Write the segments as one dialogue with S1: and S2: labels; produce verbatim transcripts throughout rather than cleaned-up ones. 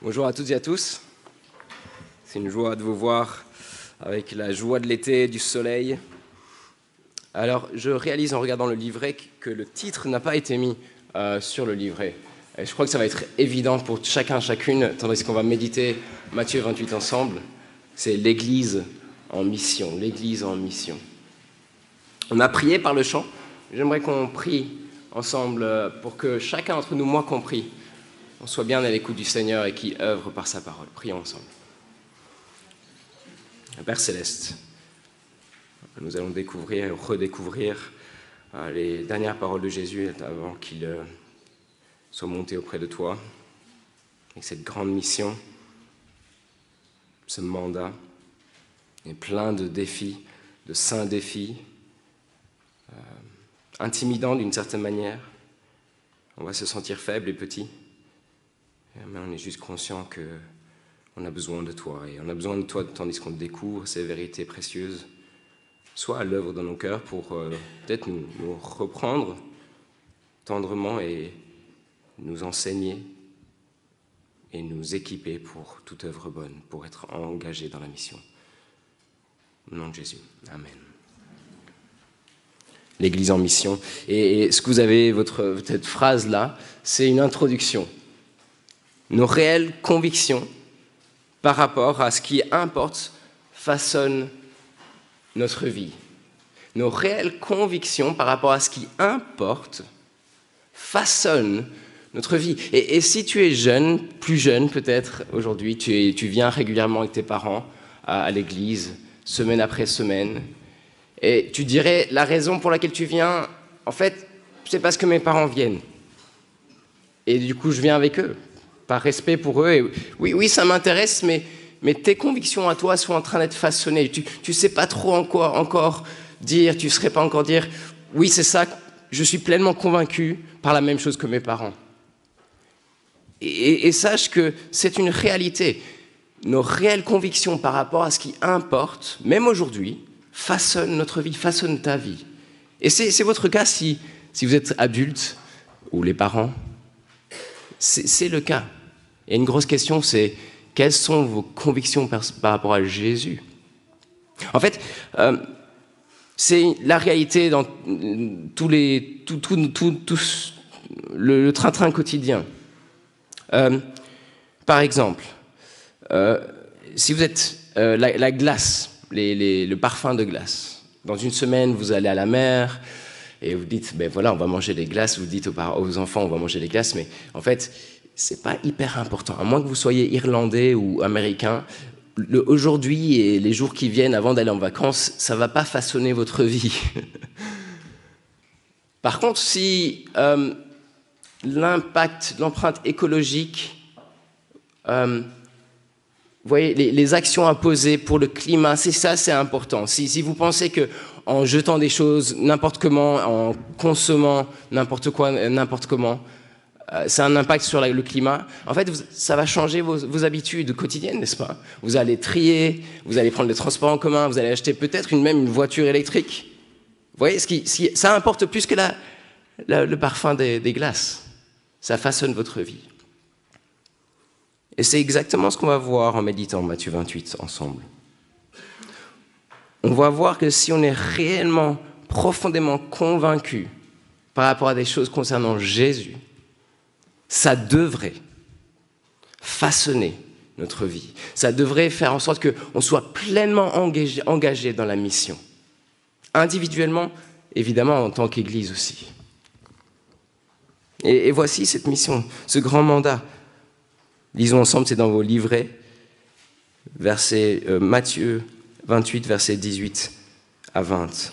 S1: Bonjour à toutes et à tous. C'est une joie de vous voir avec la joie de l'été, du soleil. Alors, je réalise en regardant le livret que le titre n'a pas été mis euh, sur le livret. Et je crois que ça va être évident pour chacun, chacune, tandis qu'on va méditer Matthieu vingt-huit ensemble. C'est l'Église en mission, l'Église en mission. On a prié par le chant. J'aimerais qu'on prie ensemble pour que chacun d'entre nous, moi compris, on soit bien à l'écoute du Seigneur et qui œuvre par sa parole. Prions ensemble. Père Céleste, nous allons découvrir et redécouvrir les dernières paroles de Jésus avant qu'il soit monté auprès de toi. Avec cette grande mission, ce mandat, et plein de défis, de saints défis, euh, intimidants d'une certaine manière. On va se sentir faible et petit. Mais on est juste conscient qu'on a besoin de toi. Et on a besoin de toi tandis qu'on découvre ces vérités précieuses, soit à l'œuvre dans nos cœurs pour euh, peut-être nous, nous reprendre tendrement et nous enseigner et nous équiper pour toute œuvre bonne, pour être engagés dans la mission. Au nom de Jésus. Amen. L'Église en mission. Et, et ce que vous avez, votre, cette phrase-là, c'est une introduction. Nos réelles convictions par rapport à ce qui importe façonnent notre vie. Nos réelles convictions par rapport à ce qui importe façonnent notre vie. Et, et si tu es jeune, plus jeune peut-être aujourd'hui, tu, es, tu viens régulièrement avec tes parents à, à l'église, semaine après semaine, et tu dirais la raison pour laquelle tu viens, en fait, c'est parce que mes parents viennent. Et du coup, je viens avec eux. Par respect pour eux. Et oui, oui, ça m'intéresse, mais, mais tes convictions à toi sont en train d'être façonnées. Tu ne sais pas trop encore, encore dire, tu ne saurais pas encore dire, oui, c'est ça, je suis pleinement convaincu par la même chose que mes parents. Et, et, et sache que c'est une réalité. Nos réelles convictions par rapport à ce qui importe, même aujourd'hui, façonnent notre vie, façonnent ta vie. Et c'est, c'est votre cas si, si vous êtes adulte ou les parents. C'est, c'est le cas. Et une grosse question, c'est quelles sont vos convictions par, par rapport à Jésus? En fait, euh, c'est la réalité dans tous les, tout, tout, tout, tout le, le train-train quotidien. Euh, par exemple, euh, si vous êtes euh, la, la glace, les, les, le parfum de glace, dans une semaine, vous allez à la mer, et vous dites, ben voilà, on va manger des glaces, vous dites aux, aux enfants, on va manger des glaces, mais en fait, c'est pas hyper important. À moins que vous soyez irlandais ou américain, le, aujourd'hui et les jours qui viennent avant d'aller en vacances, ça va pas façonner votre vie. Par contre, si euh, l'impact, l'empreinte écologique, euh, vous voyez, les, les actions à poser pour le climat, c'est ça, c'est important. Si, si vous pensez que en jetant des choses n'importe comment, en consommant n'importe quoi, n'importe comment, euh, ça a un impact sur la, le climat. En fait, vous, ça va changer vos, vos habitudes quotidiennes, n'est-ce pas? Vous allez trier, vous allez prendre les transports en commun, vous allez acheter peut-être une, même une voiture électrique. Vous voyez, ce qui, si, ça importe plus que la, la, le parfum des, des glaces. Ça façonne votre vie. Et c'est exactement ce qu'on va voir en méditant Matthieu vingt-huit ensemble. On va voir que si on est réellement, profondément convaincu par rapport à des choses concernant Jésus, ça devrait façonner notre vie. Ça devrait faire en sorte qu'on soit pleinement engagé, engagé dans la mission. Individuellement, évidemment, en tant qu'Église aussi. Et, et voici cette mission, ce grand mandat. Lisons ensemble, c'est dans vos livrets, verset euh, Matthieu vingt-huit, versets dix-huit à vingt.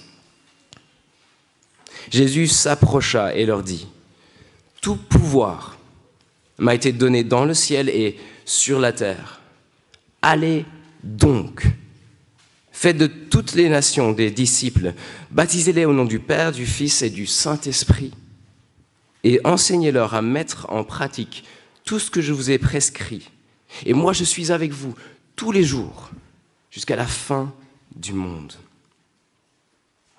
S1: Jésus s'approcha et leur dit, « Tout pouvoir m'a été donné dans le ciel et sur la terre. Allez donc, faites de toutes les nations des disciples, baptisez-les au nom du Père, du Fils et du Saint-Esprit, et enseignez-leur à mettre en pratique tout ce que je vous ai prescrit. Et moi, je suis avec vous tous les jours, jusqu'à la fin du monde. »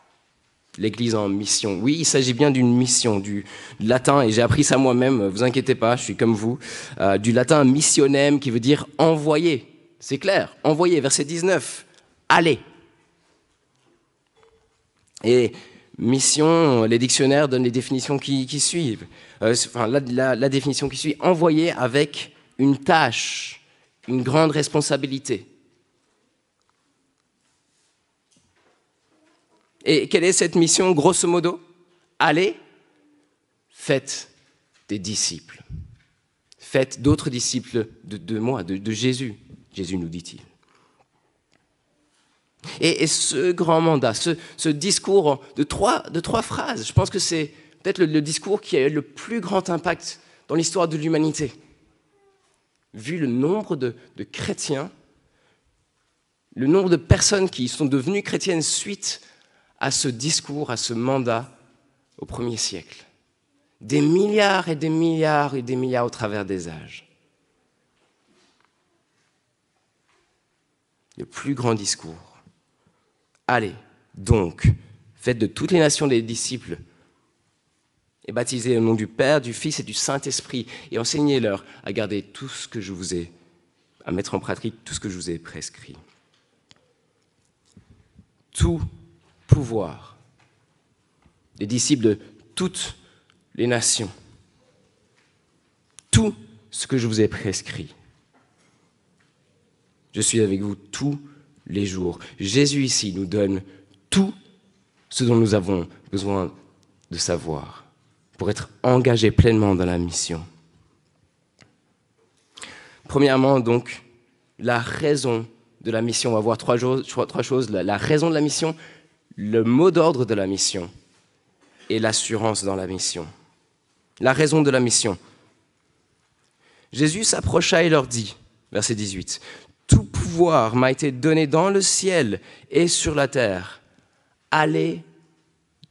S1: l'Église en mission. Oui, il s'agit bien d'une mission, du latin, et j'ai appris ça moi-même, vous inquiétez pas, je suis comme vous, euh, du latin missionem qui veut dire envoyer. C'est clair, envoyer, verset dix-neuf, allez. Et mission, les dictionnaires donnent les définitions qui, qui suivent. Euh, enfin, la, la, la définition qui suit, envoyer avec une tâche, une grande responsabilité. Et quelle est cette mission, grosso modo? Allez, faites des disciples. Faites d'autres disciples de, de moi, de, de Jésus. Jésus nous dit-il. Et, et ce grand mandat, ce, ce discours de trois, de trois phrases, je pense que c'est peut-être le, le discours qui a eu le plus grand impact dans l'histoire de l'humanité. Vu le nombre de, de chrétiens, le nombre de personnes qui sont devenues chrétiennes suite à ce discours, à ce mandat au premier siècle. Des milliards et des milliards et des milliards au travers des âges. Le plus grand discours. Allez, donc, faites de toutes les nations des disciples et baptisez au nom du Père, du Fils et du Saint-Esprit et enseignez-leur à garder tout ce que je vous ai, à mettre en pratique tout ce que je vous ai prescrit. Tout pouvoir. Les disciples de toutes les nations. Tout ce que je vous ai prescrit. Je suis avec vous tous les jours. Jésus ici nous donne tout ce dont nous avons besoin de savoir pour être engagés pleinement dans la mission. Premièrement, donc, la raison de la mission. On va voir trois, jours, trois choses. La, la raison de la mission, le mot d'ordre de la mission et l'assurance dans la mission. La raison de la mission. Jésus s'approcha et leur dit, verset dix-huit, « Tout pouvoir m'a été donné dans le ciel et sur la terre. Allez donc. »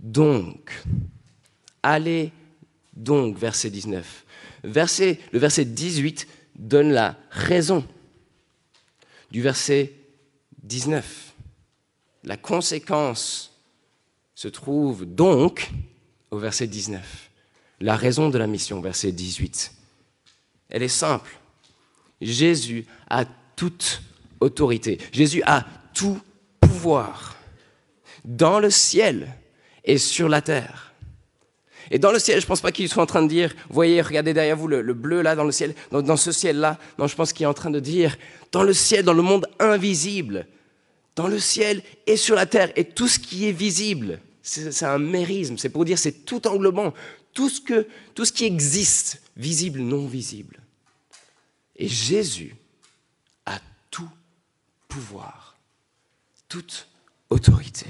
S1: Allez donc, verset dix-neuf. Verset, le verset dix-huit donne la raison du verset dix-neuf. La conséquence se trouve donc au verset dix-neuf. La raison de la mission, verset dix-huit. Elle est simple. Jésus a toute autorité. Jésus a tout pouvoir dans le ciel et sur la terre. Et dans le ciel, je ne pense pas qu'il soit en train de dire, vous voyez, regardez derrière vous le, le bleu là dans le ciel, dans, dans ce ciel-là. Non, je pense qu'il est en train de dire, dans le ciel, dans le monde invisible, dans le ciel et sur la terre, et tout ce qui est visible, c'est, c'est un mérisme, c'est pour dire, c'est tout englobant, tout ce, que, tout ce qui existe, visible, non visible. Et Jésus a tout pouvoir, toute autorité.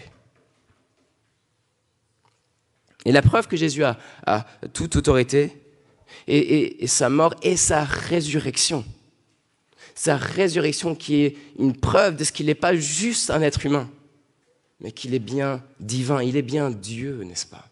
S1: Et la preuve que Jésus a, a toute autorité et, et, et sa mort et sa résurrection. Sa résurrection qui est une preuve de ce qu'il n'est pas juste un être humain, mais qu'il est bien divin, il est bien Dieu, n'est-ce pas?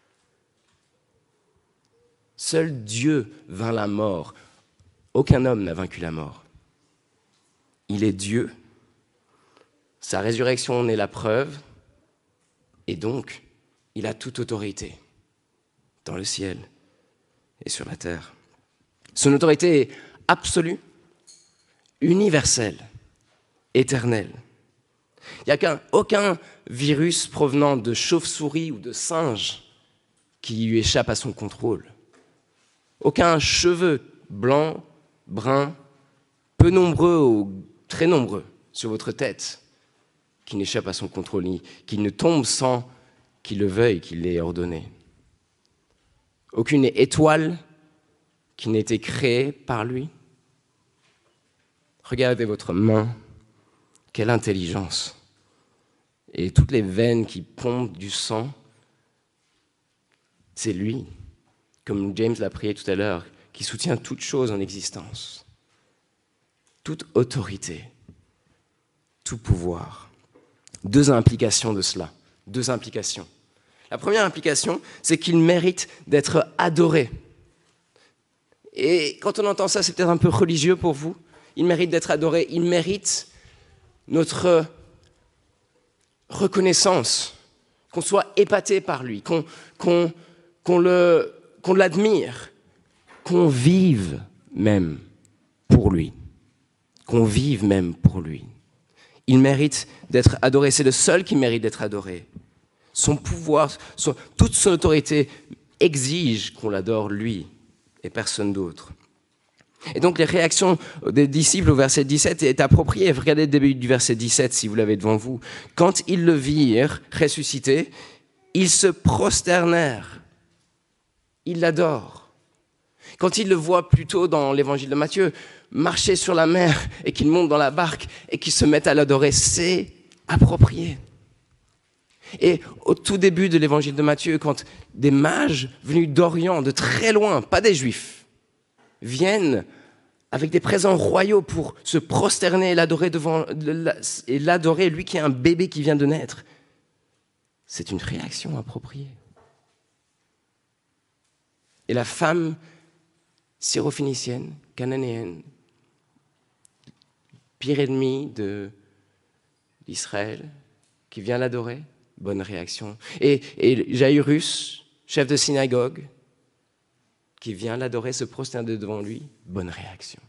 S1: Seul Dieu vainc la mort. Aucun homme n'a vaincu la mort. Il est Dieu. Sa résurrection en est la preuve. Et donc, il a toute autorité dans le ciel et sur la terre. Son autorité est absolue, universelle, éternelle. Il n'y a aucun virus provenant de chauve-souris ou de singe qui lui échappe à son contrôle. Aucun cheveu blanc, brun, peu nombreux ou très nombreux sur votre tête qui n'échappe à son contrôle, qui ne tombe sans qu'il le veuille, qu'il l'ait ordonné. Aucune étoile qui n'ait été créée par lui. Regardez votre main, quelle intelligence. Et toutes les veines qui pompent du sang, c'est lui, comme James l'a prié tout à l'heure, qui soutient toute chose en existence. Toute autorité, tout pouvoir. Deux implications de cela, deux implications. La première implication, c'est qu'il mérite d'être adoré. Et quand on entend ça, c'est peut-être un peu religieux pour vous. Il mérite d'être adoré, il mérite notre reconnaissance, qu'on soit épaté par lui, qu'on, qu'on, qu'on, le, qu'on l'admire, qu'on vive même pour lui, qu'on vive même pour lui. Il mérite d'être adoré, c'est le seul qui mérite d'être adoré. Son pouvoir, son, toute son autorité exige qu'on l'adore lui et personne d'autre. Et donc les réactions des disciples au verset dix-sept est appropriée. Regardez le début du verset dix-sept si vous l'avez devant vous. Quand ils le virent ressuscité, ils se prosternèrent. Ils l'adorent. Quand ils le voient plus tôt dans l'évangile de Matthieu, marcher sur la mer et qu'ils montent dans la barque et qu'ils se mettent à l'adorer, c'est approprié. Et au tout début de l'évangile de Matthieu, quand des mages venus d'Orient, de très loin, pas des Juifs, viennent avec des présents royaux pour se prosterner et l'adorer devant et l'adorer, lui qui est un bébé qui vient de naître, c'est une réaction appropriée. Et la femme syrophénicienne, cananéenne, pire ennemi de d'Israël, qui vient l'adorer, bonne réaction. Et, et Jairus, chef de synagogue, qui vient l'adorer, se prosterner devant lui, bonne réaction.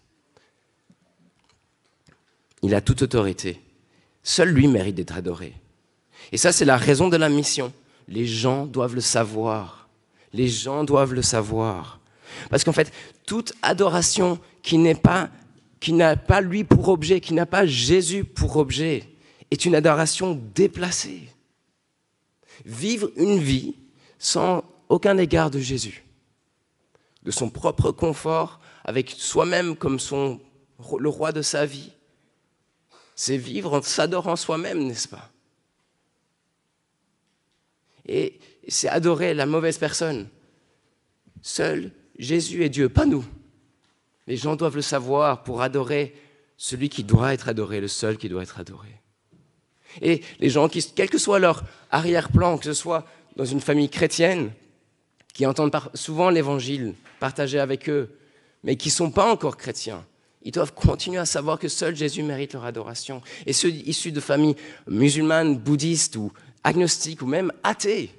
S1: Il a toute autorité. Seul lui mérite d'être adoré. Et ça, c'est la raison de la mission. Les gens doivent le savoir. Les gens doivent le savoir. Parce qu'en fait, toute adoration qui n'est pas, qui n'a pas lui pour objet, qui n'a pas Jésus pour objet, est une adoration déplacée. Vivre une vie sans aucun égard de Jésus, de son propre confort, avec soi-même comme son, le roi de sa vie, c'est vivre en s'adorant soi-même, n'est-ce pas? Et c'est adorer la mauvaise personne. Seul Jésus est Dieu, pas nous. Les gens doivent le savoir pour adorer celui qui doit être adoré, le seul qui doit être adoré. Et les gens, qui, quel que soit leur arrière-plan, que ce soit dans une famille chrétienne, qui entendent par, souvent l'évangile partagé avec eux, mais qui ne sont pas encore chrétiens, ils doivent continuer à savoir que seul Jésus mérite leur adoration. Et ceux issus de familles musulmanes, bouddhistes ou agnostiques ou même athées,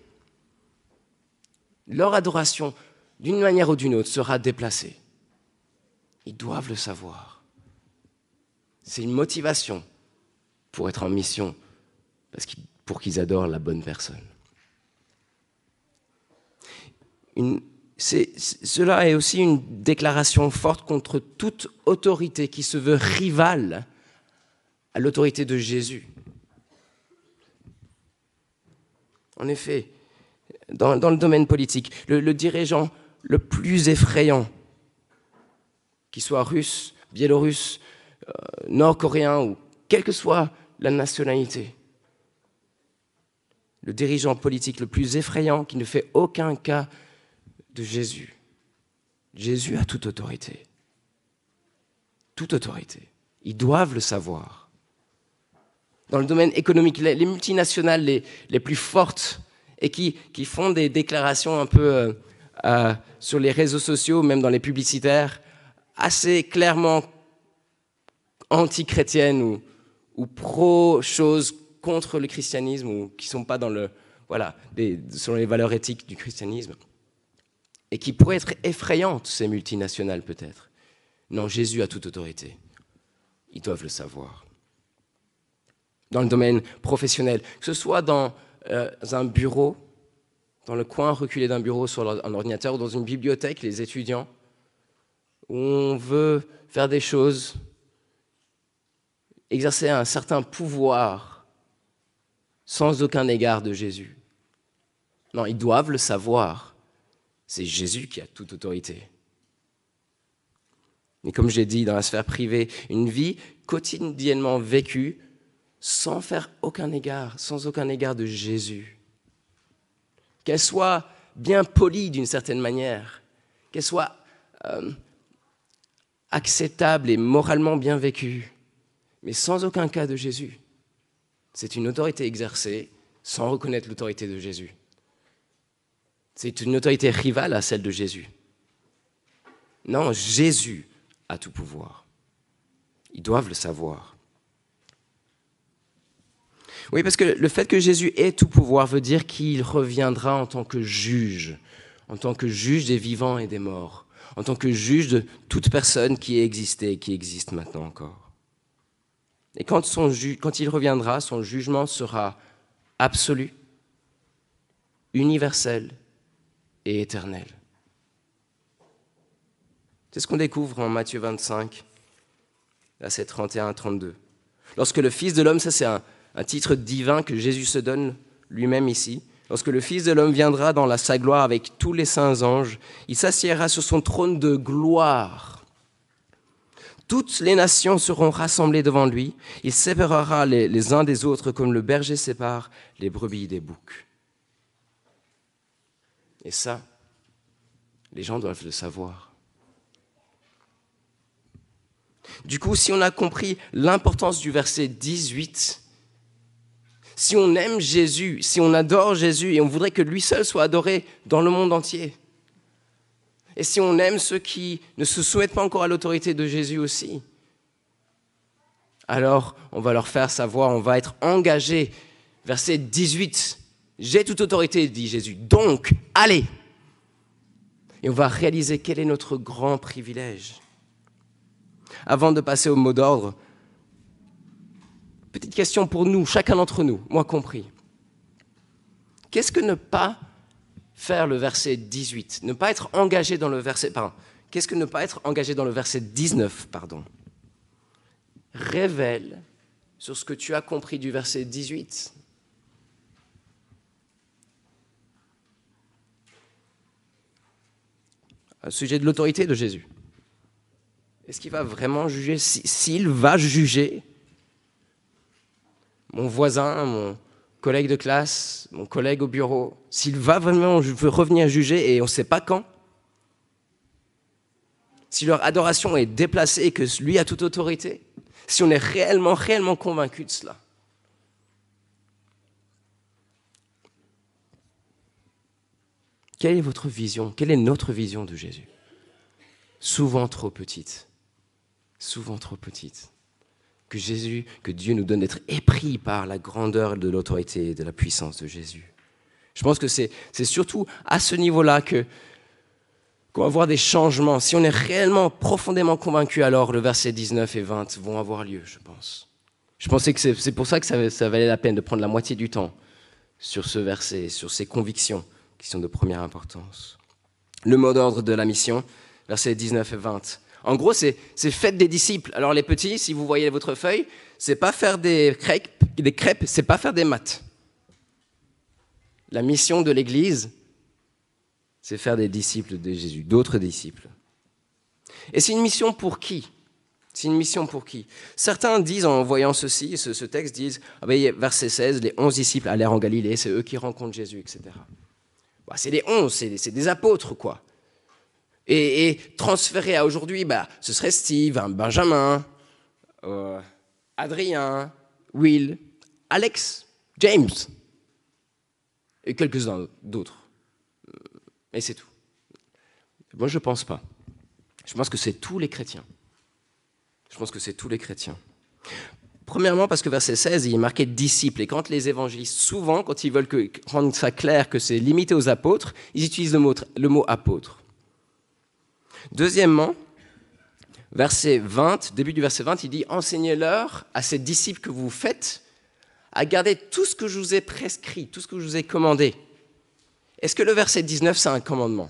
S1: leur adoration, d'une manière ou d'une autre, sera déplacée. Ils doivent le savoir. C'est une motivation pour être en mission, parce qu'ils, pour qu'ils adorent la bonne personne. Une, c'est, c'est, cela est aussi une déclaration forte contre toute autorité qui se veut rivale à l'autorité de Jésus. En effet, dans, dans le domaine politique, le, le dirigeant le plus effrayant, qu'il soit russe, biélorusse, euh, nord-coréen ou quelle que soit la nationalité, le dirigeant politique le plus effrayant qui ne fait aucun cas de Jésus. Jésus a toute autorité. Toute autorité. Ils doivent le savoir. Dans le domaine économique, les, les multinationales les, les plus fortes et qui, qui font des déclarations un peu euh, euh, sur les réseaux sociaux, même dans les publicitaires, assez clairement anti-chrétiennes ou, ou pro-choses contre le christianisme ou qui ne sont pas dans le, voilà, des, selon les valeurs éthiques du christianisme et qui pourraient être effrayantes, ces multinationales peut-être. Non, Jésus a toute autorité. Ils doivent le savoir. Dans le domaine professionnel, que ce soit dans euh, un bureau, dans le coin reculé d'un bureau sur un ordinateur ou dans une bibliothèque, les étudiants, où on veut faire des choses, exercer un certain pouvoir sans aucun égard de Jésus. Non, ils doivent le savoir. C'est Jésus qui a toute autorité. Mais comme j'ai dit, dans la sphère privée, une vie quotidiennement vécue sans faire aucun égard, sans aucun égard de Jésus. Qu'elle soit bien polie d'une certaine manière, qu'elle soit euh, acceptable et moralement bien vécue, mais sans aucun cas de Jésus. C'est une autorité exercée sans reconnaître l'autorité de Jésus. C'est une autorité rivale à celle de Jésus. Non, Jésus a tout pouvoir. Ils doivent le savoir. Oui, parce que le fait que Jésus ait tout pouvoir veut dire qu'il reviendra en tant que juge, en tant que juge des vivants et des morts, en tant que juge de toute personne qui ait existé et qui existe maintenant encore. Et quand, son ju- quand il reviendra, son jugement sera absolu, universel et éternel. C'est ce qu'on découvre en Matthieu vingt-cinq, versets trente et un à trente-deux. Lorsque le Fils de l'homme, ça c'est un, un titre divin que Jésus se donne lui-même ici, lorsque le Fils de l'homme viendra dans la, sa gloire avec tous les saints anges, il s'assiera sur son trône de gloire. Toutes les nations seront rassemblées devant lui. Il séparera les, les uns des autres comme le berger sépare les brebis des boucs. Et ça, les gens doivent le savoir. Du coup, si on a compris l'importance du verset dix-huit, si on aime Jésus, si on adore Jésus et on voudrait que lui seul soit adoré dans le monde entier, et si on aime ceux qui ne se soumettent pas encore à l'autorité de Jésus aussi, alors on va leur faire savoir, on va être engagé. Verset dix-huit, j'ai toute autorité, dit Jésus, donc allez. Et on va réaliser quel est notre grand privilège. Avant de passer au mot d'ordre, petite question pour nous, chacun d'entre nous, moi compris. Qu'est-ce que ne pas faire le verset dix-huit, ne pas être engagé dans le verset, pardon, qu'est-ce que ne pas être engagé dans le verset dix-neuf, pardon, révèle sur ce que tu as compris du verset dix-huit. Un sujet de l'autorité de Jésus. Est-ce qu'il va vraiment juger? S'il va juger, mon voisin, mon collègue de classe, mon collègue au bureau, s'il va vraiment revenir juger et on ne sait pas quand, si leur adoration est déplacée et que lui a toute autorité, si on est réellement, réellement convaincu de cela. Quelle est votre vision? Quelle est notre vision de Jésus? Souvent trop petite. Souvent trop petite. Que Jésus, que Dieu nous donne d'être épris par la grandeur de l'autorité et de la puissance de Jésus. Je pense que c'est, c'est surtout à ce niveau-là que, qu'on va voir des changements. Si on est réellement profondément convaincu, alors le verset dix-neuf et vingt vont avoir lieu, je pense. Je pensais que c'est, c'est pour ça que ça, ça valait la peine de prendre la moitié du temps sur ce verset, sur ces convictions qui sont de première importance. Le mot d'ordre de la mission, versets dix-neuf et vingt. En gros, c'est, c'est faites des disciples. Alors les petits, si vous voyez votre feuille, c'est pas faire des crêpes, des crêpes, c'est pas faire des maths. La mission de l'Église, c'est faire des disciples de Jésus, d'autres disciples. Et c'est une mission pour qui? C'est une mission pour qui? Certains disent, en voyant ceci, ce, ce texte, disent, ah ben, verset seize, les onze disciples allèrent en Galilée, c'est eux qui rencontrent Jésus, et cetera. Bah, c'est les onze, c'est, c'est des apôtres, quoi. Et, et transféré à aujourd'hui, bah, ce serait Steve, Benjamin, euh, Adrien, Will, Alex, James, et quelques-uns d'autres. Et c'est tout. Moi, je ne pense pas. Je pense que c'est tous les chrétiens. Je pense que c'est tous les chrétiens. Premièrement, parce que verset seize, il est marqué « disciples ». Et quand les évangélistes, souvent, quand ils veulent que, rendre ça clair que c'est limité aux apôtres, ils utilisent le mot, le mot « apôtre ». Deuxièmement, verset vingt, début du verset vingt, il dit « enseignez-leur à ces disciples que vous faites à garder tout ce que je vous ai prescrit, tout ce que je vous ai commandé ». Est-ce que le verset dix-neuf, c'est un commandement?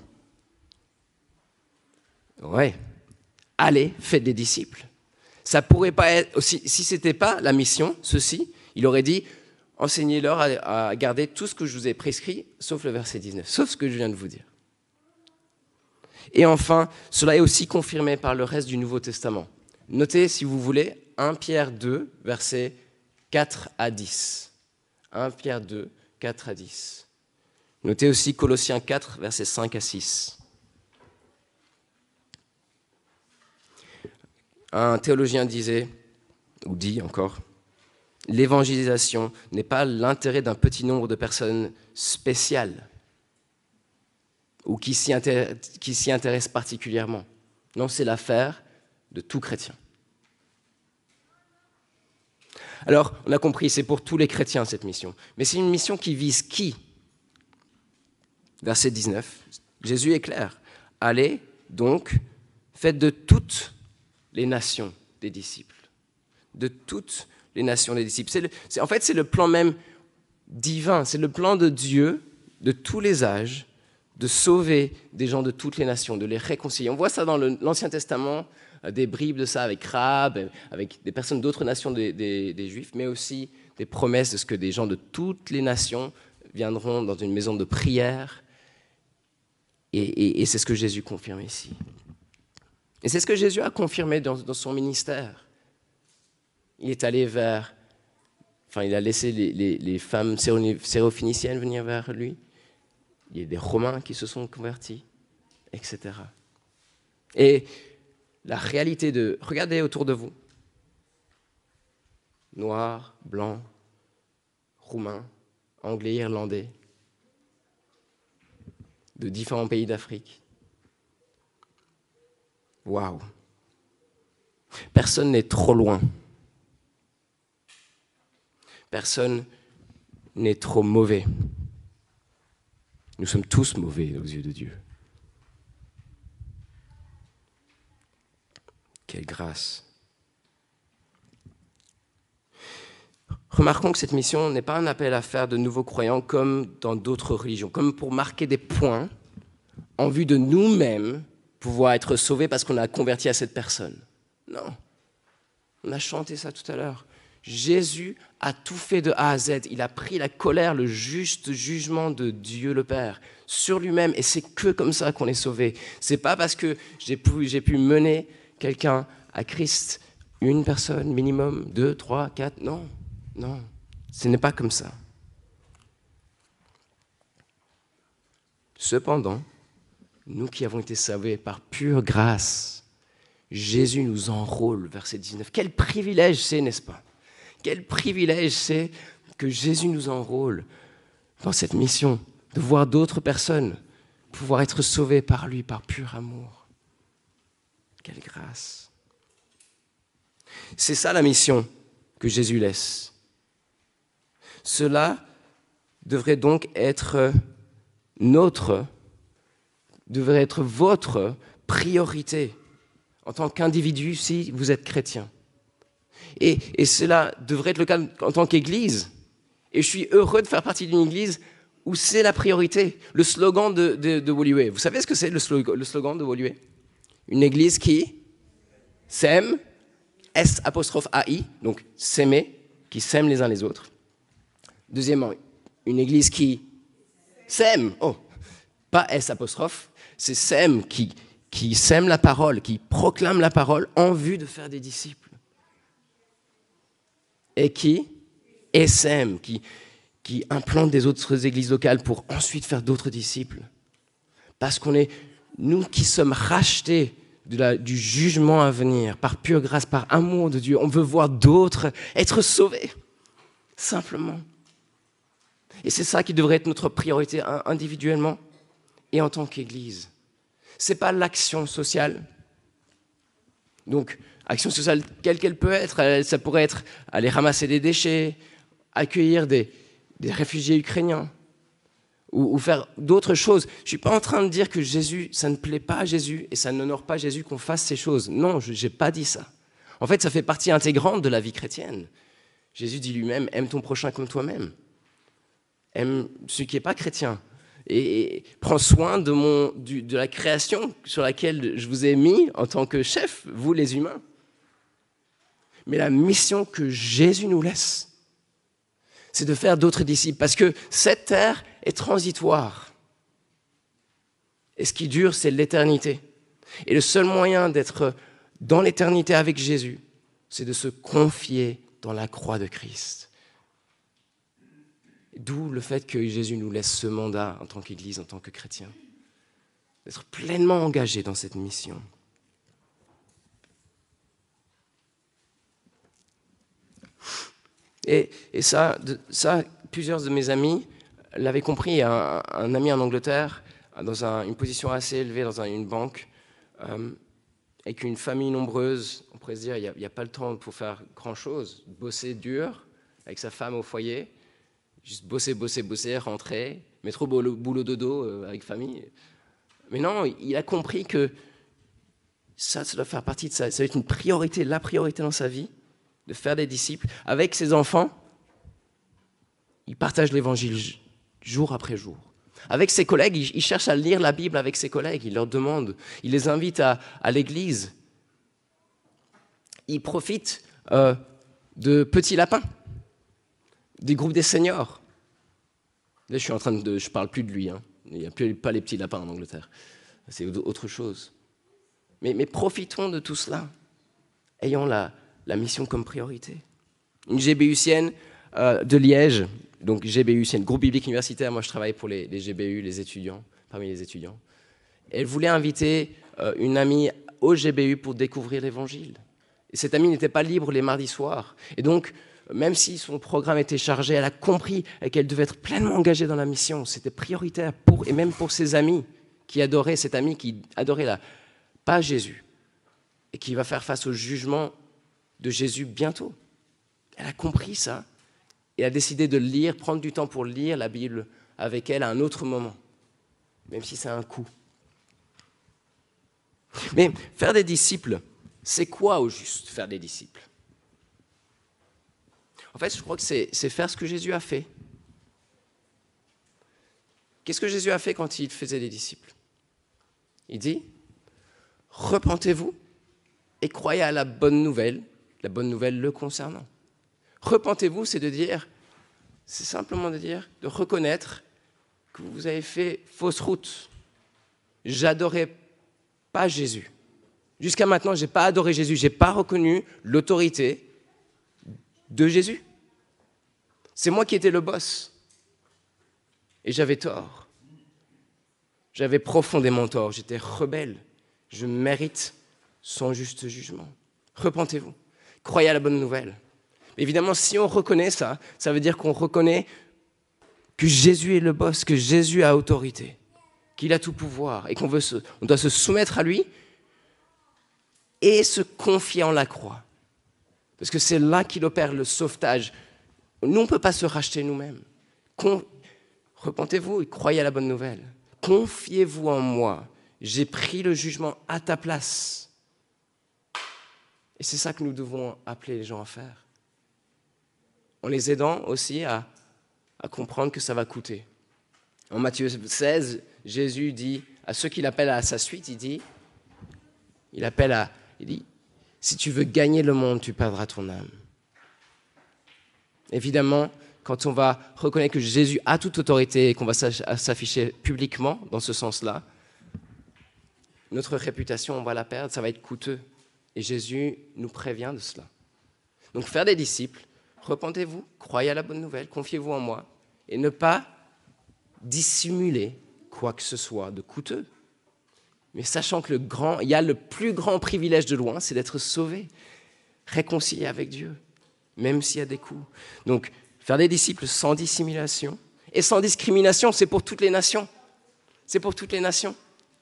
S1: Oui. Allez, faites des disciples. Ça pourrait pas être, aussi, si ce n'était pas la mission, ceci, il aurait dit « enseignez-leur à, à garder tout ce que je vous ai prescrit », sauf le verset dix-neuf, sauf ce que je viens de vous dire. Et enfin, cela est aussi confirmé par le reste du Nouveau Testament. Notez, si vous voulez, premier Pierre deux, versets quatre à dix. premier Pierre deux, quatre à dix. Notez aussi Colossiens quatre, versets cinq à six. Un théologien disait, ou dit encore, « L'évangélisation n'est pas l'intérêt d'un petit nombre de personnes spéciales ou qui s'y intéressent, qui s'y intéressent particulièrement. Non, c'est l'affaire de tout chrétien. » Alors, on a compris, c'est pour tous les chrétiens cette mission. Mais c'est une mission qui vise qui? Verset dix-neuf, Jésus est clair. Allez donc, faites de toutes les nations des disciples. De toutes les nations des disciples. C'est le, c'est, en fait, c'est le plan même divin, c'est le plan de Dieu de tous les âges, de sauver des gens de toutes les nations, de les réconcilier. On voit ça dans le, l'Ancien Testament, des bribes de ça avec Rahab, avec des personnes d'autres nations des, des, des Juifs, mais aussi des promesses de ce que des gens de toutes les nations viendront dans une maison de prière. Et, et, et c'est ce que Jésus confirme ici. Et c'est ce que Jésus a confirmé dans, dans son ministère. Il est allé vers... Enfin, il a laissé les, les, les femmes syrophéniciennes venir vers lui. Il y a des Romains qui se sont convertis, et cetera. Et la réalité de... Regardez autour de vous. Noirs, blancs, roumains, anglais, irlandais, de différents pays d'Afrique. Waouh! Personne n'est trop loin. Personne n'est trop mauvais. Nous sommes tous mauvais aux yeux de Dieu. Quelle grâce! Remarquons que cette mission n'est pas un appel à faire de nouveaux croyants comme dans d'autres religions, comme pour marquer des points en vue de nous-mêmes pouvoir être sauvés parce qu'on a converti à cette personne. Non. On a chanté ça tout à l'heure. Jésus a tout fait de A à Z. Il a pris la colère, le juste jugement de Dieu le Père sur lui-même. Et c'est que comme ça qu'on est sauvé. C'est pas parce que j'ai pu, j'ai pu mener quelqu'un à Christ, une personne minimum, deux, trois, quatre. Non, non, ce n'est pas comme ça. Cependant, nous qui avons été sauvés par pure grâce, Jésus nous enrôle, verset dix-neuf. Quel privilège c'est, n'est-ce pas? Quel privilège c'est que Jésus nous enrôle dans cette mission, de voir d'autres personnes pouvoir être sauvées par lui, par pur amour. Quelle grâce! C'est ça la mission que Jésus laisse. Cela devrait donc être notre, devrait être votre priorité en tant qu'individu si vous êtes chrétien. Et, et cela devrait être le cas en tant qu'Église. Et je suis heureux de faire partie d'une Église où c'est la priorité. Le slogan de, de, de Woluwe. Vous savez ce que c'est le slogan, le slogan de Woluwe? Une Église qui s'aime, S apostrophe A I, donc s'aimer, qui s'aiment les uns les autres. Deuxièmement, une Église qui s'aime, oh, pas S apostrophe, c'est s'aime, qui, qui sème la parole, qui proclame la parole en vue de faire des disciples. Et qui essaime, qui, qui implante des autres églises locales pour ensuite faire d'autres disciples. Parce qu'on est, nous qui sommes rachetés de la, du jugement à venir, par pure grâce, par amour de Dieu, on veut voir d'autres être sauvés, simplement. Et c'est ça qui devrait être notre priorité individuellement et en tant qu'Église. Ce n'est pas l'action sociale. Donc, action sociale, quelle qu'elle peut être, ça pourrait être aller ramasser des déchets, accueillir des, des réfugiés ukrainiens ou, ou faire d'autres choses. Je ne suis pas en train de dire que Jésus, ça ne plaît pas à Jésus et ça n'honore pas Jésus qu'on fasse ces choses. Non, je n'ai pas dit ça. En fait, ça fait partie intégrante de la vie chrétienne. Jésus dit lui-même, aime ton prochain comme toi-même. Aime celui qui n'est pas chrétien. Et, et prends soin de, mon, du, de la création sur laquelle je vous ai mis en tant que chef, vous les humains. Mais la mission que Jésus nous laisse, c'est de faire d'autres disciples. Parce que cette terre est transitoire. Et ce qui dure, c'est l'éternité. Et le seul moyen d'être dans l'éternité avec Jésus, c'est de se confier dans la croix de Christ. D'où le fait que Jésus nous laisse ce mandat en tant qu'Église, en tant que chrétien, d'être pleinement engagé dans cette mission. Et, et ça, de, ça, plusieurs de mes amis l'avaient compris. Un, un ami en Angleterre, dans un, une position assez élevée dans un, une banque, euh, avec une famille nombreuse, pourrait se dire, il n'y a, a pas le temps pour faire grand-chose, bosser dur avec sa femme au foyer, juste bosser, bosser, bosser, rentrer, mettre au boulot, boulot dodo euh, avec famille. Mais non, il a compris que ça, ça doit faire partie de ça. Ça doit être une priorité, la priorité dans sa vie, de faire des disciples. Avec ses enfants, il partage l'évangile jour après jour. Avec ses collègues, il, il cherche à lire la Bible avec ses collègues. Il leur demande, il les invite à, à l'église. Il profite euh, de petits lapins, des groupes des seniors. Là, je suis en train de, je parle plus de lui. Hein. Il n'y a plus, pas les petits lapins en Angleterre. C'est autre chose. Mais, mais profitons de tout cela. Ayons la, la mission comme priorité. Une GBUcienne euh, de Liège, donc GBUcienne, groupe biblique universitaire, moi je travaille pour les, les G B U, les étudiants, parmi les étudiants. Elle voulait inviter euh, une amie au G B U pour découvrir l'Évangile. Et cette amie n'était pas libre les mardis soirs. Et donc, même si son programme était chargé, elle a compris qu'elle devait être pleinement engagée dans la mission. C'était prioritaire, pour, et même pour ses amis qui adoraient, cette amie qui adorait la, pas Jésus, et qui va faire face au jugement de Jésus bientôt. Elle a compris ça, et a décidé de lire, prendre du temps pour lire la Bible avec elle à un autre moment, même si c'est un coût. Mais faire des disciples, c'est quoi au juste, faire des disciples ? En fait, je crois que c'est, c'est faire ce que Jésus a fait. Qu'est-ce que Jésus a fait quand il faisait des disciples ? Il dit, repentez-vous et croyez à la bonne nouvelle, la bonne nouvelle le concernant. Repentez-vous, c'est de dire, c'est simplement de dire, de reconnaître que vous avez fait fausse route. J'adorais pas Jésus. Jusqu'à maintenant, je n'ai pas adoré Jésus, je n'ai pas reconnu l'autorité de Jésus. C'est moi qui étais le boss. Et j'avais tort. J'avais profondément tort. J'étais rebelle. Je mérite son juste jugement. Repentez-vous. Croyez à la bonne nouvelle. Évidemment, si on reconnaît ça, ça veut dire qu'on reconnaît que Jésus est le boss, que Jésus a autorité, qu'il a tout pouvoir et qu'on veut se, on doit se soumettre à lui et se confier en la croix. Parce que c'est là qu'il opère le sauvetage. Nous, on ne peut pas se racheter nous-mêmes. Con... Repentez-vous et croyez à la bonne nouvelle. Confiez-vous en moi. J'ai pris le jugement à ta place. Et c'est ça que nous devons appeler les gens à faire. En les aidant aussi à, à comprendre que ça va coûter. En Matthieu seize, Jésus dit à ceux qu'il appelle à sa suite, il dit, il appelle à, il dit, si tu veux gagner le monde, tu perdras ton âme. Évidemment, quand on va reconnaître que Jésus a toute autorité et qu'on va s'afficher publiquement dans ce sens-là, notre réputation, on va la perdre, ça va être coûteux. Et Jésus nous prévient de cela. Donc faire des disciples, repentez-vous, croyez à la bonne nouvelle, confiez-vous en moi, et ne pas dissimuler quoi que ce soit de coûteux. Mais sachant que le grand, il y a le plus grand privilège de loin, c'est d'être sauvé, réconcilié avec Dieu, même s'il y a des coûts. Donc, faire des disciples sans dissimulation et sans discrimination, c'est pour toutes les nations. C'est pour toutes les nations.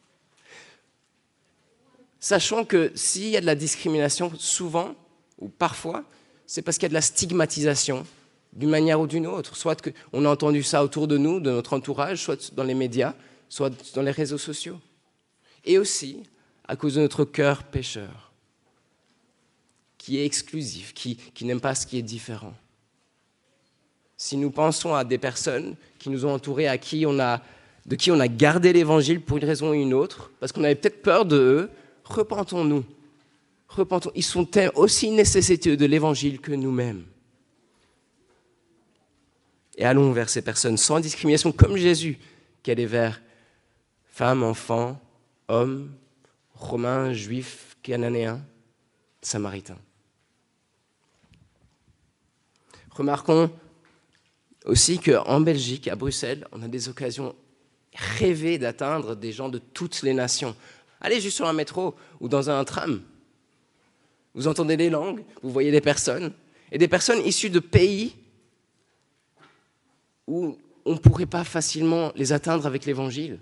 S1: Sachant que s'il y a de la discrimination, souvent, ou parfois, c'est parce qu'il y a de la stigmatisation, d'une manière ou d'une autre. Soit qu'on a entendu ça autour de nous, de notre entourage, soit dans les médias, soit dans les réseaux sociaux. Et aussi à cause de notre cœur pécheur, qui est exclusif, qui, qui n'aime pas ce qui est différent. Si nous pensons à des personnes qui nous ont entourés, à qui on a, de qui on a gardé l'évangile pour une raison ou une autre, parce qu'on avait peut-être peur d'eux, repentons-nous. Repentons. Ils sont aussi nécessiteux de l'évangile que nous-mêmes. Et allons vers ces personnes sans discrimination, comme Jésus, qui allait vers femmes, enfants, hommes, romains, juifs, cananéens, samaritains. Remarquons aussi qu'en Belgique, à Bruxelles, on a des occasions rêvées d'atteindre des gens de toutes les nations. Allez juste sur un métro ou dans un tram. Vous entendez des langues, vous voyez des personnes, et des personnes issues de pays où on ne pourrait pas facilement les atteindre avec l'évangile.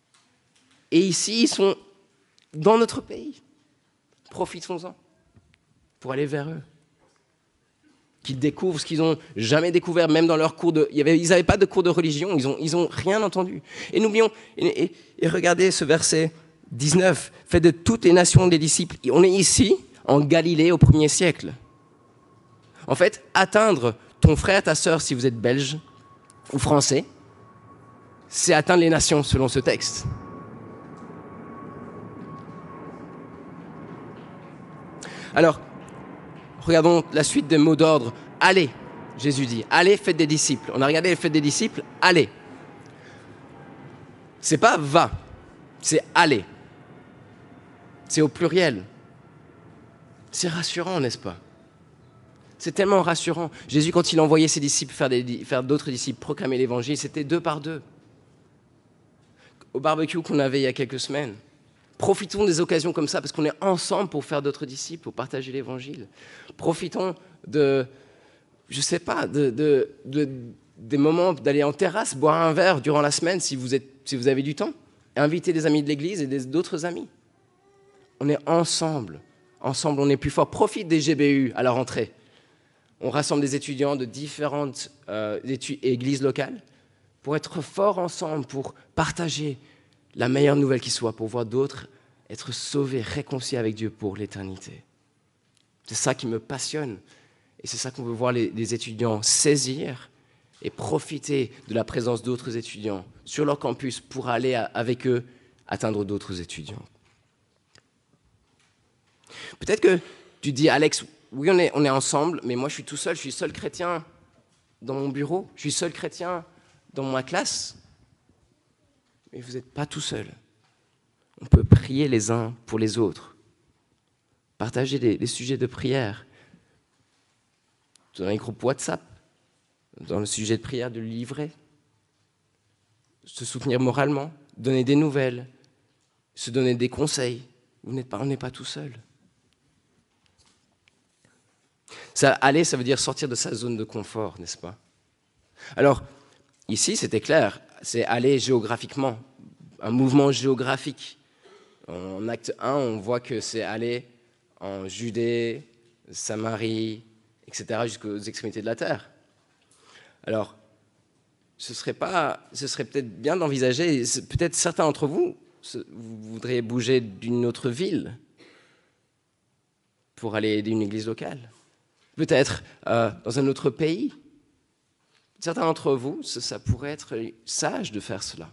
S1: Et ici, ils sont dans notre pays. Profitons-en. pour aller vers eux. Qu'ils découvrent ce qu'ils n'ont jamais découvert, même dans leurs cours de... Ils n'avaient pas de cours de religion, ils n'ont ils ont rien entendu. Et n'oublions, et, et, et regardez ce verset dix-neuf, « Faites de toutes les nations des disciples ». On est ici, en Galilée, au premier siècle. En fait, atteindre ton frère, ta sœur, si vous êtes belge ou français, c'est atteindre les nations, selon ce texte. Alors, regardons la suite des mots d'ordre. Allez, Jésus dit. Allez, faites des disciples. On a regardé les faites des disciples. Allez. C'est pas va, c'est allez. C'est au pluriel. C'est rassurant, n'est-ce pas? C'est tellement rassurant. Jésus, quand il envoyait ses disciples faire, des, faire d'autres disciples proclamer l'évangile, c'était deux par deux. Au barbecue qu'on avait il y a quelques semaines. Profitons des occasions comme ça, parce qu'on est ensemble pour faire d'autres disciples, pour partager l'évangile. Profitons de, je sais pas, de, de, de, des moments d'aller en terrasse, boire un verre durant la semaine, si vous, êtes, si vous avez du temps. Invitez des amis de l'église et des, d'autres amis. On est ensemble. Ensemble, on est plus fort. Profite des G B U à la rentrée. On rassemble des étudiants de différentes euh, églises locales pour être forts ensemble, pour partager la meilleure nouvelle qui soit, pour voir d'autres être sauvés, réconciliés avec Dieu pour l'éternité. C'est ça qui me passionne. Et c'est ça qu'on veut voir les, les étudiants saisir et profiter de la présence d'autres étudiants sur leur campus pour aller à, avec eux atteindre d'autres étudiants. Peut-être que tu dis, Alex, oui, on est, on est ensemble, mais moi je suis tout seul, je suis seul chrétien dans mon bureau, je suis seul chrétien dans ma classe. Mais vous n'êtes pas tout seul. On peut prier les uns pour les autres. Partager des, des sujets de prière. Dans les groupes WhatsApp, dans le sujet de prière, de le livrer. Se soutenir moralement, donner des nouvelles, se donner des conseils. Vous n'êtes pas, on n'est pas tout seul. Ça, aller, ça veut dire sortir de sa zone de confort, n'est-ce pas? Alors, ici, c'était clair. C'est aller géographiquement, un mouvement géographique. En acte un, on voit que c'est aller en Judée, Samarie, et cetera, jusqu'aux extrémités de la terre. Alors, ce serait, pas, ce serait peut-être bien d'envisager, peut-être certains d'entre vous, vous voudriez bouger d'une autre ville pour aller aider une église locale. Peut-être euh, dans un autre pays. Certains d'entre vous, ça, ça pourrait être sage de faire cela.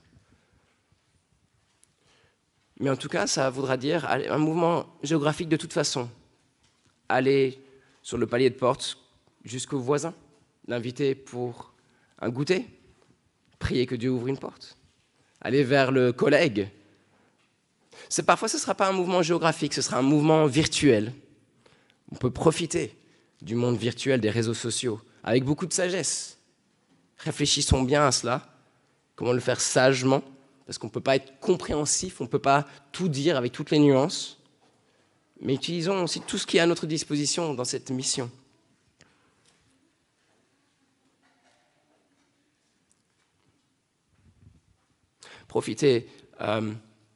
S1: Mais en tout cas, ça voudra dire un mouvement géographique de toute façon. Aller sur le palier de porte jusqu'au voisin, l'inviter pour un goûter, prier que Dieu ouvre une porte. Aller vers le collègue. C'est, parfois, ce ne sera pas un mouvement géographique, ce sera un mouvement virtuel. On peut profiter du monde virtuel, des réseaux sociaux, avec beaucoup de sagesse. Réfléchissons bien à cela, comment le faire sagement, parce qu'on ne peut pas être compréhensif, on ne peut pas tout dire avec toutes les nuances, mais utilisons aussi tout ce qui est à notre disposition dans cette mission. Profitez euh,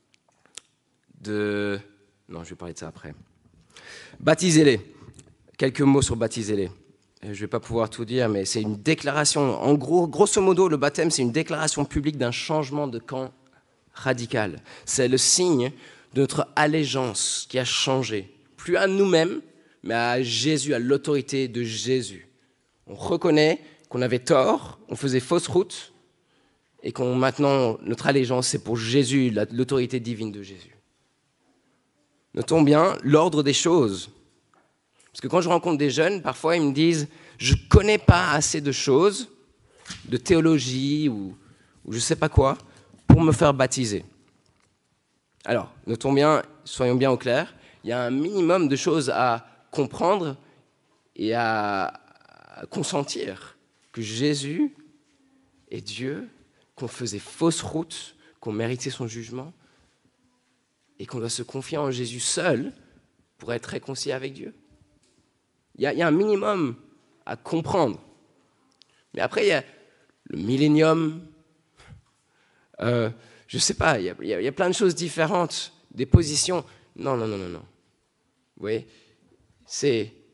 S1: de... Non, je vais parler de ça après. Baptisez-les. Quelques mots sur baptisez-les. Je ne vais pas pouvoir tout dire, mais c'est une déclaration. En gros, grosso modo, le baptême, c'est une déclaration publique d'un changement de camp radical. C'est le signe de notre allégeance qui a changé. Plus à nous-mêmes, mais à Jésus, à l'autorité de Jésus. On reconnaît qu'on avait tort, on faisait fausse route, et qu'on maintenant, notre allégeance, c'est pour Jésus, l'autorité divine de Jésus. Notons bien l'ordre des choses. Parce que quand je rencontre des jeunes, parfois ils me disent « je ne connais pas assez de choses, de théologie ou, ou je ne sais pas quoi, pour me faire baptiser ». Alors, notons bien, soyons bien au clair, il y a un minimum de choses à comprendre et à consentir que Jésus est Dieu, qu'on faisait fausse route, qu'on méritait son jugement et qu'on doit se confier en Jésus seul pour être réconcilié avec Dieu. Il y, a, il y a un minimum à comprendre. Mais après, il y a le millénium, euh, je ne sais pas, il y, a, il y a plein de choses différentes, des positions. Non, non, non, non, non. Vous voyez, c'est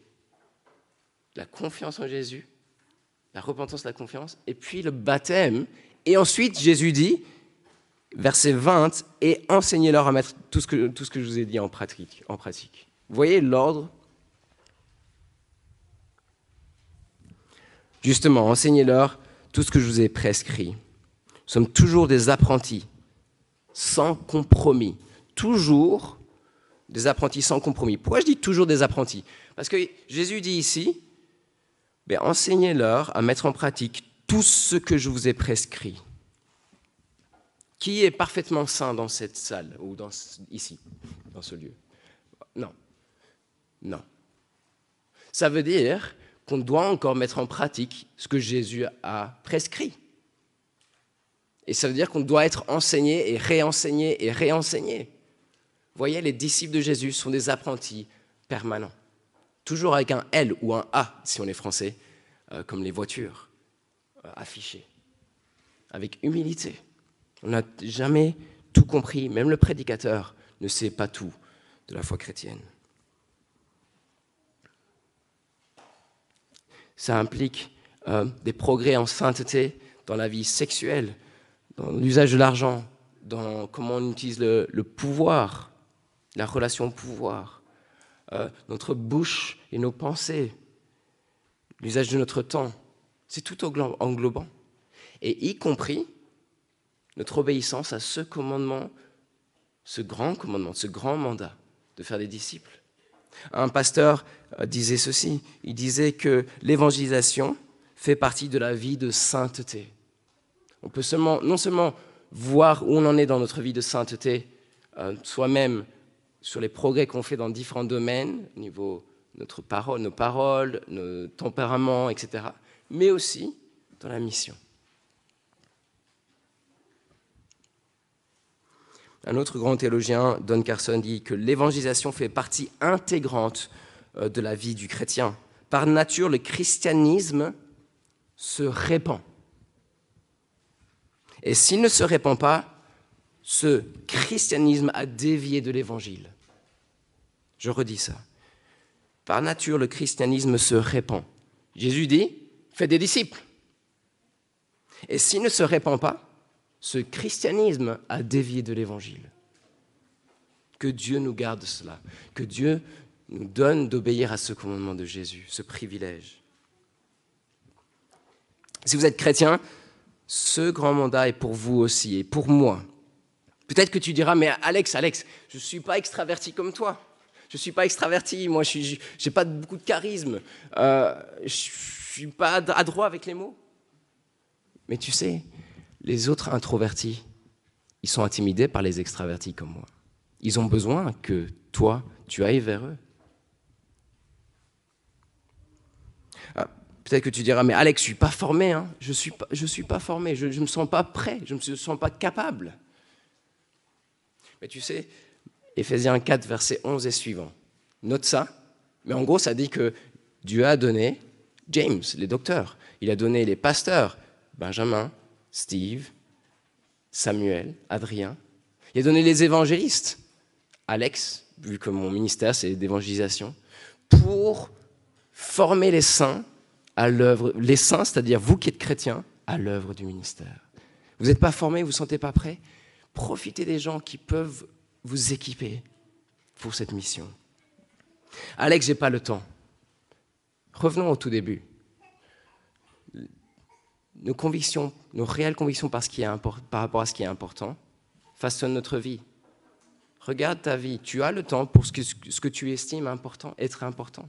S1: la confiance en Jésus, la repentance, la confiance, et puis le baptême. Et ensuite, Jésus dit, verset vingt, « Et enseignez-leur à mettre tout ce que, tout ce que je vous ai dit en pratique. En pratique. » Vous voyez l'ordre? Justement, enseignez-leur tout ce que je vous ai prescrit. Nous sommes toujours des apprentis, sans compromis. Toujours des apprentis sans compromis. Pourquoi je dis toujours des apprentis? Parce que Jésus dit ici, ben, enseignez-leur à mettre en pratique tout ce que je vous ai prescrit. Qui est parfaitement saint dans cette salle, ou dans, ici, dans ce lieu? Non. Non. Ça veut dire qu'on doit encore mettre en pratique ce que Jésus a prescrit. Et ça veut dire qu'on doit être enseigné et réenseigné et réenseigné. Vous voyez, les disciples de Jésus sont des apprentis permanents. Toujours avec un L ou un A, si on est français, euh, comme les voitures, euh, affichées. Avec humilité. On n'a jamais tout compris. Même le prédicateur ne sait pas tout de la foi chrétienne. Ça implique euh, des progrès en sainteté dans la vie sexuelle, dans l'usage de l'argent, dans comment on utilise le, le pouvoir, la relation au pouvoir, euh, notre bouche et nos pensées, l'usage de notre temps. C'est tout englobant. Et y compris notre obéissance à ce commandement, ce grand commandement, ce grand mandat de faire des disciples. Un pasteur disait ceci, il disait que l'évangélisation fait partie de la vie de sainteté. On peut seulement, non seulement voir où on en est dans notre vie de sainteté, euh, soi-même, sur les progrès qu'on fait dans différents domaines, au niveau de notre parole, nos paroles, nos tempéraments, et cetera, mais aussi dans la mission. Un autre grand théologien, Don Carson, dit que l'évangélisation fait partie intégrante de la vie du chrétien. Par nature, le christianisme se répand. Et s'il ne se répand pas, ce christianisme a dévié de l'évangile. Je redis ça. Par nature, le christianisme se répand. Jésus dit, faites des disciples. Et s'il ne se répand pas, ce christianisme a dévié de l'évangile. Que Dieu nous garde cela. Que Dieu nous donne d'obéir à ce commandement de Jésus, ce privilège. Si vous êtes chrétien, ce grand mandat est pour vous aussi et pour moi. Peut-être que tu diras, mais Alex, Alex, je ne suis pas extraverti comme toi. Je ne suis pas extraverti, moi je n'ai pas beaucoup de charisme. Euh, je ne suis pas adroit avec les mots. Mais tu sais, les autres introvertis, ils sont intimidés par les extravertis comme moi. Ils ont besoin que toi, tu ailles vers eux. Ah, peut-être que tu diras, mais Alex, je ne suis pas formé. Hein. Je ne suis pas, je suis pas formé, je ne me sens pas prêt, je ne me sens pas capable. Mais tu sais, Éphésiens quatre, versets onze et suivant. Note ça. Mais en gros, ça dit que Dieu a donné James, les docteurs. Il a donné les pasteurs, Benjamin, Steve, Samuel, Adrien. Il a donné les évangélistes, Alex, vu que mon ministère c'est d'évangélisation, pour former les saints à l'œuvre, les saints, c'est-à-dire vous qui êtes chrétiens, à l'œuvre du ministère. Vous n'êtes pas formés, vous ne vous sentez pas prêts? Profitez des gens qui peuvent vous équiper pour cette mission. Alex, j'ai pas le temps. Revenons au tout début. Nos convictions, nos réelles convictions par, ce qui est import- par rapport à ce qui est important façonnent notre vie. Regarde ta vie. Tu as le temps pour ce que, ce que tu estimes important, être important.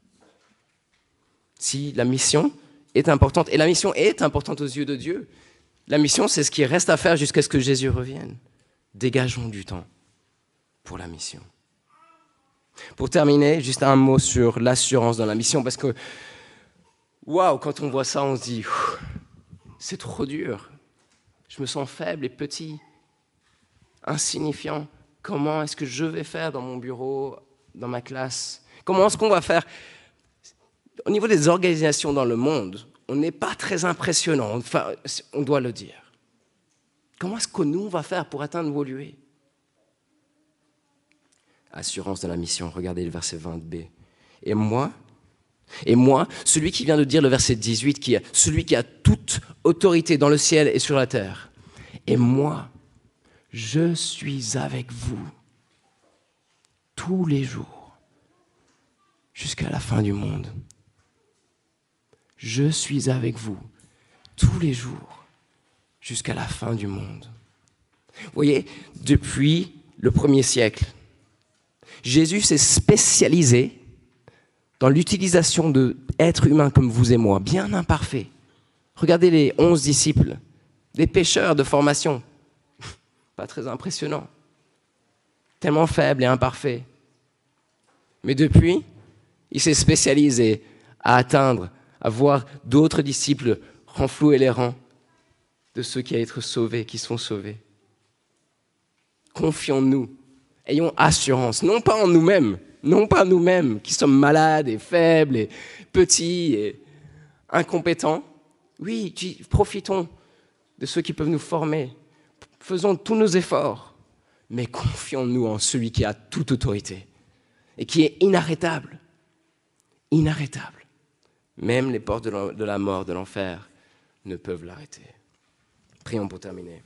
S1: Si la mission est importante, et la mission est importante aux yeux de Dieu, la mission, c'est ce qui reste à faire jusqu'à ce que Jésus revienne. Dégageons du temps pour la mission. Pour terminer, juste un mot sur l'assurance dans la mission, parce que, waouh, quand on voit ça, on se dit, c'est trop dur. Je me sens faible et petit, insignifiant. Comment est-ce que je vais faire dans mon bureau, dans ma classe? Comment est-ce qu'on va faire? Au niveau des organisations dans le monde, on n'est pas très impressionnant, enfin, on doit le dire. Comment est-ce que nous, on va faire pour atteindre vos lieux? Assurance de la mission, regardez le verset vingt b. Et moi, Et moi, celui qui vient de dire le verset dix-huit, qui est celui qui a toute autorité dans le ciel et sur la terre, et moi, je suis avec vous tous les jours jusqu'à la fin du monde. Je suis avec vous tous les jours jusqu'à la fin du monde. Vous voyez, depuis le premier siècle, Jésus s'est spécialisé dans l'utilisation d'êtres humains comme vous et moi, bien imparfaits. Regardez les onze disciples, des pêcheurs de formation. Pas très impressionnant, tellement faible et imparfait. Mais depuis, il s'est spécialisé à atteindre, à voir d'autres disciples renflouer les rangs de ceux qui à être sauvés, qui sont sauvés. Confions-nous, ayons assurance, non pas en nous-mêmes, non pas nous-mêmes qui sommes malades et faibles et petits et incompétents. Oui, profitons de ceux qui peuvent nous former. Faisons tous nos efforts, mais confions-nous en celui qui a toute autorité et qui est inarrêtable. Inarrêtable. Même les portes de la mort, de l'enfer, ne peuvent l'arrêter. Prions pour terminer.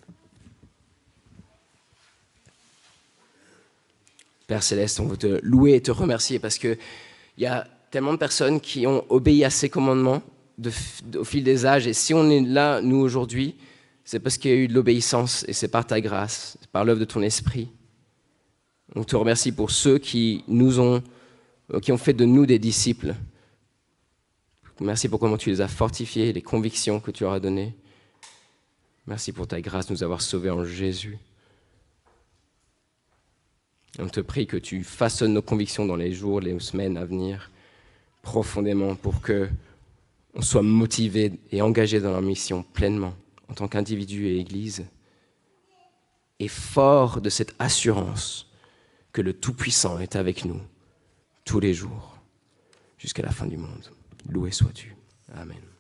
S1: Père Céleste, on veut te louer et te remercier parce qu'il y a tellement de personnes qui ont obéi à ces commandements de, de, au fil des âges. Et si on est là, nous, aujourd'hui, c'est parce qu'il y a eu de l'obéissance et c'est par ta grâce, c'est par l'œuvre de ton esprit. On te remercie pour ceux qui nous ont, qui ont fait de nous des disciples. Merci pour comment tu les as fortifiés, les convictions que tu leur as données. Merci pour ta grâce de nous avoir sauvés en Jésus. On te prie que tu façonnes nos convictions dans les jours, les semaines à venir, profondément, pour qu'on soit motivés et engagés dans leur mission pleinement, en tant qu'individu et Église, et fort de cette assurance que le Tout-Puissant est avec nous tous les jours, jusqu'à la fin du monde. Loué sois-tu. Amen.